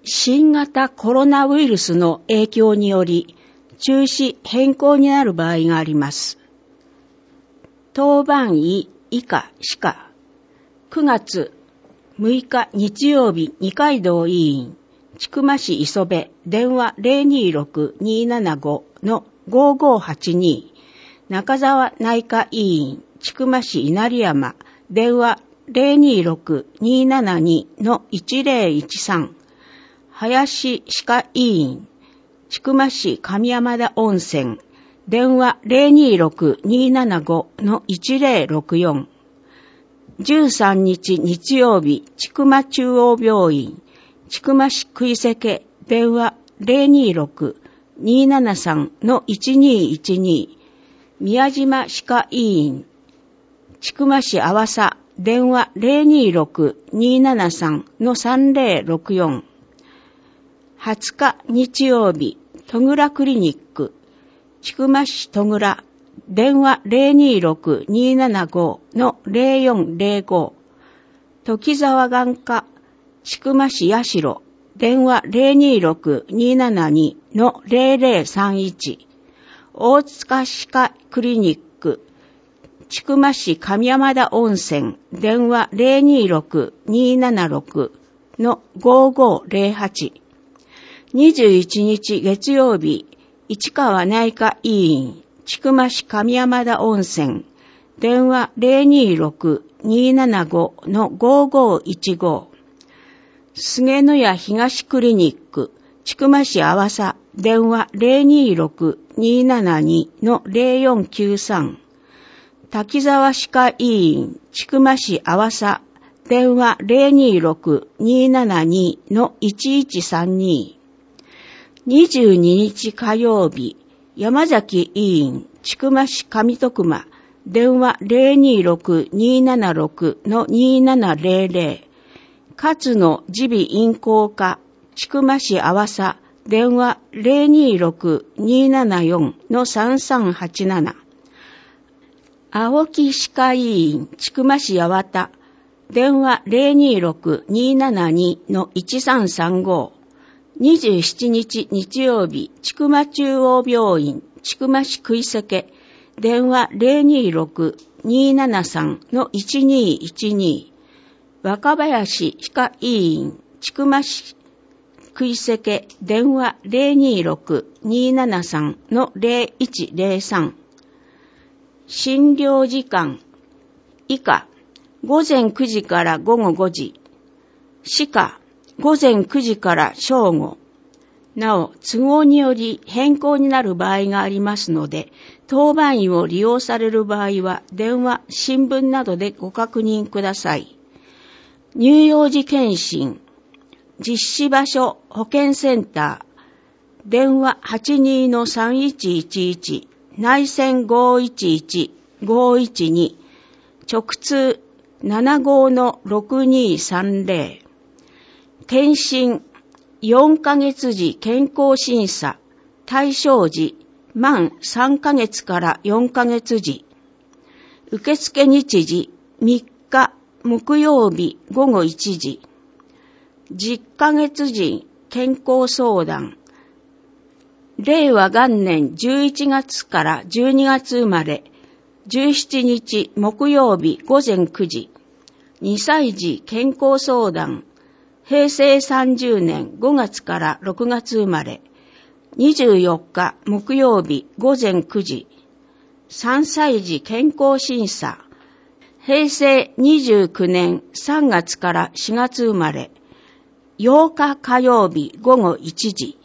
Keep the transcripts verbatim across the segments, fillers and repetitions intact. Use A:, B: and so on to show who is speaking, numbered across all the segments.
A: 新型コロナウイルスの影響により中止変更になる場合があります。当番医以下歯科くがつむいか日曜日二階堂医院千曲市磯部電話 ゼロにーろくにーななご のごーごーはちに中沢内科医院千曲市稲荷山電話 ゼロにーろくにーななに のいちぜろいちさん林歯科医院千曲市上山田温泉電話 ゼロにーろくにーななご のいちぜろろくよんじゅうさんにち日曜日千曲中央病院千曲市食瀬家電話 ゼロにーろくにーななさん のいちにーいちに宮島歯科医院千曲市阿波佐電話 ゼロにーろくにーななさん のさんぜろろくよんはつか日曜日戸倉クリニック千曲市戸倉電話 ゼロにーろくにーななご のゼロよんゼロご時沢眼科千曲市八代電話 ゼロにーろくにーななに のゼロゼロさんいち大塚歯科クリニック千曲市上山田温泉電話 ゼロにーろくにーななろく のごーごーゼロはちにじゅういちにち月曜日市川内科医院千曲市上山田温泉電話 ゼロにーろくにーななご のごーごーいちご菅野谷東クリニック千曲市阿波佐電話 ゼロにーろくにーななに のゼロよんきゅうさん滝沢歯科医院千曲市阿波佐電話 ゼロにーろくにーななに のいちいちさんににじゅうににち火曜日山崎医院千曲市上徳間電話 ゼロにーろくにーななろく のにーななゼロゼロ勝野耳鼻咽喉科千曲市阿波佐電話 ゼロにーろくにーななよん のさんさんはちなな青木歯科医院千曲市八幡電話 ゼロにーろくにーななに のいちさんさんごにじゅうしちにち日曜日千曲中央病院千曲市食瀬家電話 ゼロにーろくにーななさん のいちにーいちに若林歯科医院千曲市食瀬家電話 ゼロにーろくにーななさん のゼロいちゼロさん診療時間以下ごぜんくじからごごごじ歯科ごぜんくじから正午。なお、都合により変更になる場合がありますので、当番医を利用される場合は、電話、新聞などでご確認ください。乳幼児検診、実施場所、保健センター、電話 はちにーのさんいちいちいち、内線ごいちいちごいちに、直通ななごのろくにさんぜろ、検診、よんかげつ時健康審査、対象時、満さんかげつからよんかげつ時、受付日時、みっか、木曜日ごごいちじ、じゅっかげつ時健康相談、令和元年じゅういちがつからじゅうにがつ生まれ、じゅうしちにち木曜日ごぜんくじ、にさい児健康相談、平成さんじゅうねんごがつからろくがつ生まれ、にじゅうよっか木曜日ごぜんくじ、さんさい児健康審査、平成にじゅうきゅうねんさんがつからしがつ生まれ、ようか火曜日ごごいちじ、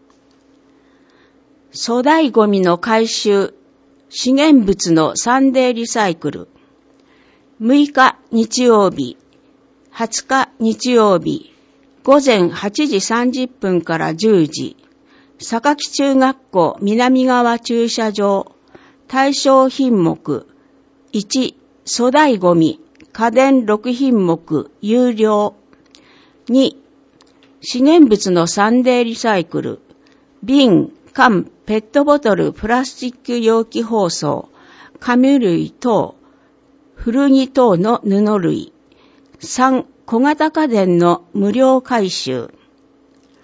A: 粗大ゴミの回収、資源物のサンデーリサイクル、むいか日曜日、はつか日曜日、ごぜんはちじさんじゅっぷんからじゅうじ、坂木中学校南側駐車場、対象品目、いち、粗大ゴミ、家電ろくひんもく、有料。に、資源物のサンデーリサイクル、瓶、缶、ペットボトル、プラスチック容器包装、紙類等、古着等の布類。さん、小型家電の無料回収。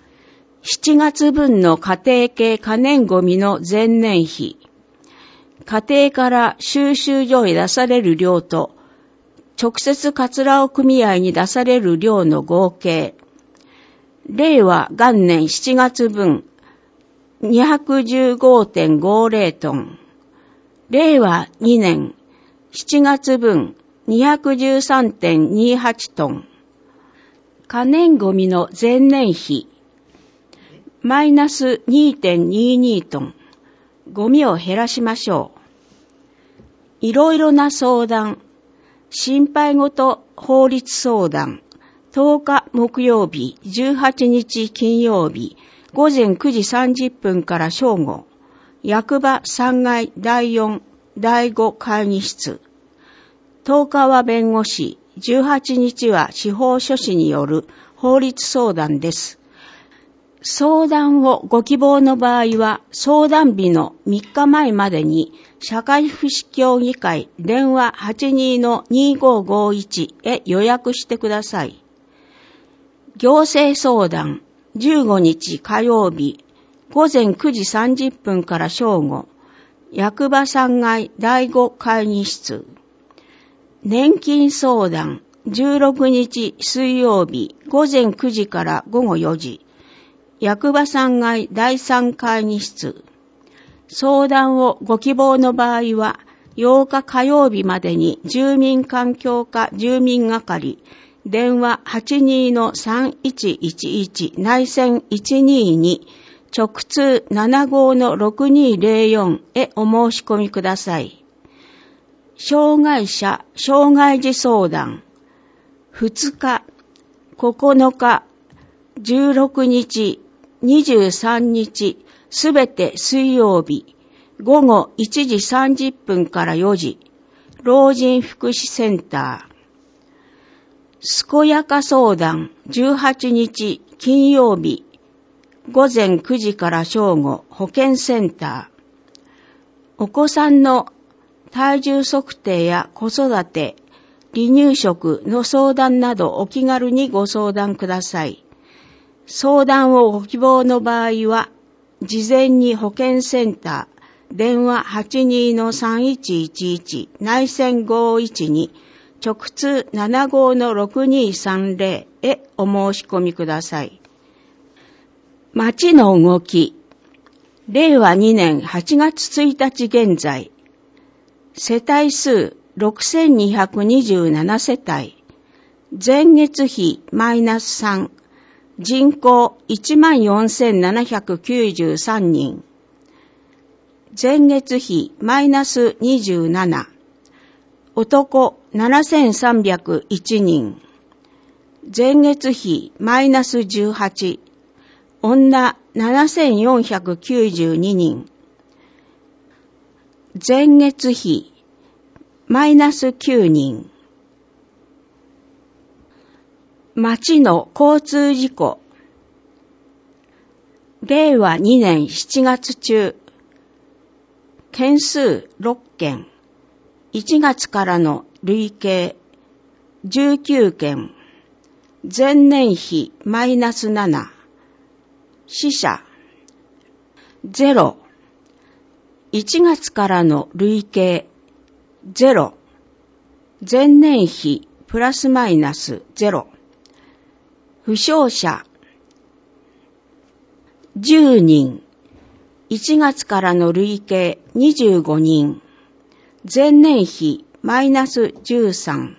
A: しちがつぶんの家庭系可燃ごみの前年比、家庭から収集所へ出される量と、直接桂尾組合に出される量の合計、令和元年しちがつぶん にひゃくじゅうごてんごぜろ トン、令和にねんしちがつぶん にひゃくじゅうさんてんにはち トン、可燃ごみの前年比、マイナス にてんにじゅうに トン、ゴミを減らしましょう。いろいろな相談、心配事法律相談、とおか木曜日、じゅうはちにち金曜日、ごぜんくじさんじゅっぷんから正午、役場さんがいだいよん、だいご会議室。とおかは弁護士、じゅうはちにちは司法書士による法律相談です。相談をご希望の場合は、相談日のみっかまえまでに、社会福祉協議会電話 はちにーのにーごーごーいち へ予約してください。行政相談、じゅうごにち火曜日、ごぜんくじさんじゅっぷんから正午、役場さんがいだいご会議室。年金相談、じゅうろくにち水曜日、ごぜんくじからごごよじ、役場さんがいだいさん会議室。相談をご希望の場合は、ようか火曜日までに住民環境課住民係、電話 はちにーのさんいちいちいち 内線いちにーに、直通 ななごーのろくにーぜろよん へお申し込みください。障害者、障害児相談、ふつか、ここのか、じゅうろくにち、にじゅうさんにち、すべて水曜日、ごごいちじさんじゅっぷんからよじ、老人福祉センター。健やか相談、じゅうはちにち金曜日、ごぜんくじから正午、保健センター。お子さんの体重測定や子育て、離乳食の相談などお気軽にご相談ください。相談をご希望の場合は、事前に保健センター、電話 はちにーのさんいちいちいち 内線ごいちに、直通 ななごーのろくにーさんぜろ へお申し込みください。町の動き、れいわにねんはちがつついたち現在、世帯数ろくせんにひゃくにじゅうななせたい、前月比マイナスさん、人口 いちまんよんせんななひゃくきゅうじゅうさんにん、前月比マイナスにじゅうなな、男ななせんさんびゃくいちにん、前月比マイナスじゅうはち、女ななせんよんひゃくきゅうじゅうににん、前月比マイナスきゅうにん。町の交通事故、れいわにねんしちがつ中、件数ろっけん、いちがつからの累計じゅうきゅうけん、前年比マイナスなな、死者ゼロ、いちがつからの累計ゼロ、前年比プラスマイナスゼロ、負傷者じゅうにん、いちがつからの累計にじゅうごにん、前年比マイナスじゅうさん。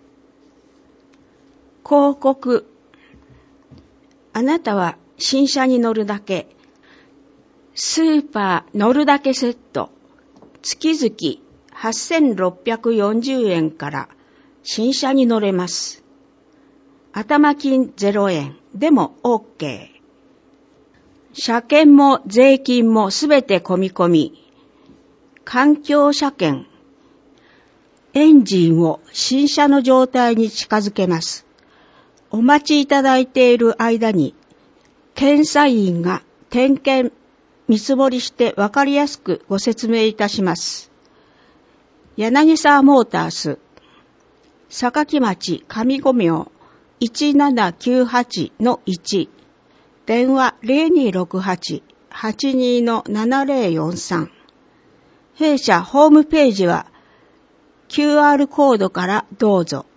A: 広告、あなたは新車に乗るだけ、スーパー乗るだけセット、月々はっせんろっぴゃくよんじゅうえんから新車に乗れます。頭金ゼロえんでも OK。車検も税金もすべて込み込み。環境車検。エンジンを新車の状態に近づけます。お待ちいただいている間に、検査員が点検、見積もりしてわかりやすくご説明いたします。柳沢モータース、坂城町上五名いちななきゅうはちのいち、 電話 ゼロにーろくはち はちにーのななゼロよんさん。弊社ホームページは キューアール コードからどうぞ。